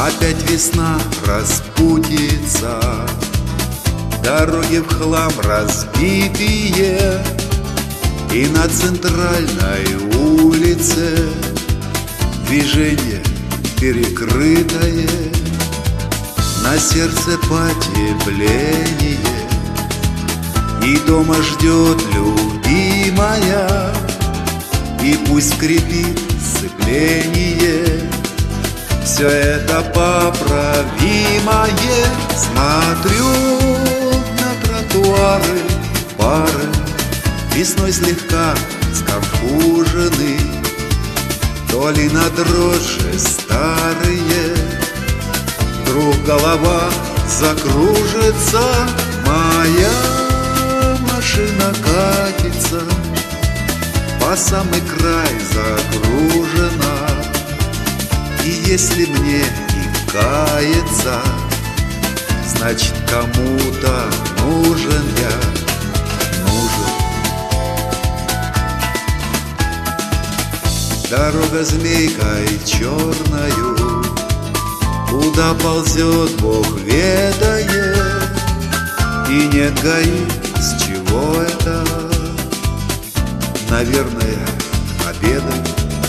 Опять весна распутится, дороги в хлам разбитые, и на центральной улице движение перекрытое. На сердце потепление, и дома ждет любимая, и пусть скрипит сцепление. Все это поправимое. Смотрю на тротуары, пары весной слегка сконфужены, то ли на дрожжи старые. Вдруг голова закружится, моя машина катится, по самый край загружена. И если мне не каяться, значит, кому-то нужен я, нужен. Дорога змейкой черною, куда ползет Бог ведает, и нет ГАИ, с чего это? Наверное, обедать.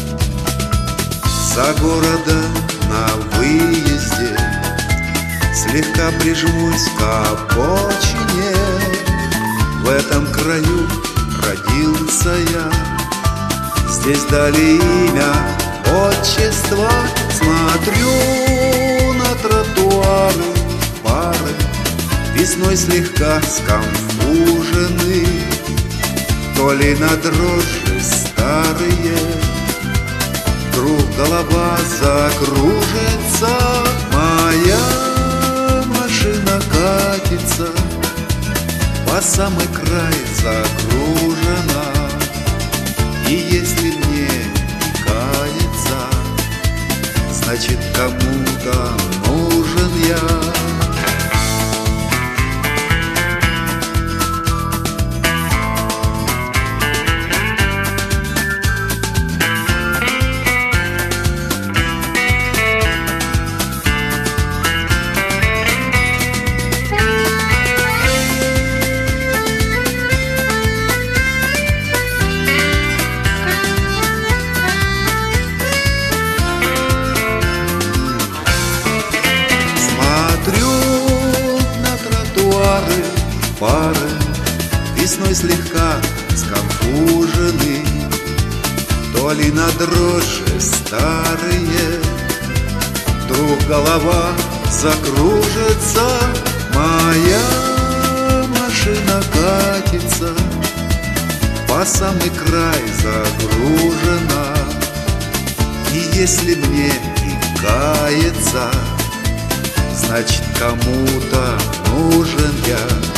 За города на выезде слегка прижмусь к обочине. В этом краю родился я, здесь дали имя, отчество. Смотрю на тротуары, пары весной слегка сконфужены, то ли на дрожжи старые. Вдруг голова закружится, моя машина катится, по самый край загружена. И если мне не каяться, значит, кому-то нужен я. Пары весной слегка сконфужены, то ли на дрожжи старые. Вдруг голова закружится, моя машина катится, по самый край загружена. И если мне не каяться, значит, кому-то нужен я.